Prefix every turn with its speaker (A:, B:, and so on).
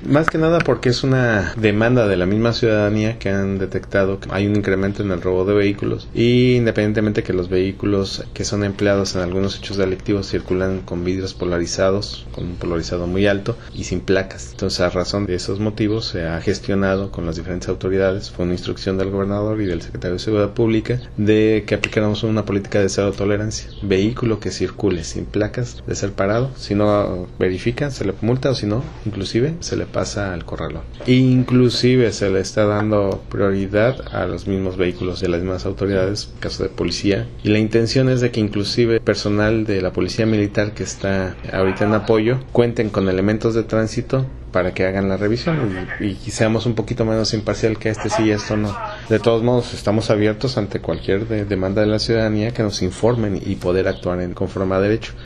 A: Más que nada porque es una demanda de la misma ciudadanía que han detectado que hay un incremento en el robo de vehículos, y independientemente que los vehículos que son empleados en algunos hechos delictivos circulan con vidrios polarizados, con un polarizado muy alto y sin placas. Entonces, a razón de esos motivos se ha gestionado con las diferentes autoridades, fue una instrucción del gobernador y del secretario de Seguridad Pública, de que aplicáramos una política de cero tolerancia. Vehículo que circule sin placas de ser parado, si no verifican se le multa, o si no, inclusive se le pasa al corralón. Inclusive se le está dando prioridad a los mismos vehículos de las mismas autoridades, en caso de policía, y la intención es de que inclusive personal de la policía militar que está ahorita en apoyo cuenten con elementos de tránsito para que hagan la revisión y seamos un poquito menos imparcial que sí y esto no. De todos modos, estamos abiertos ante cualquier demanda de la ciudadanía que nos informen y poder actuar conforme a derecho.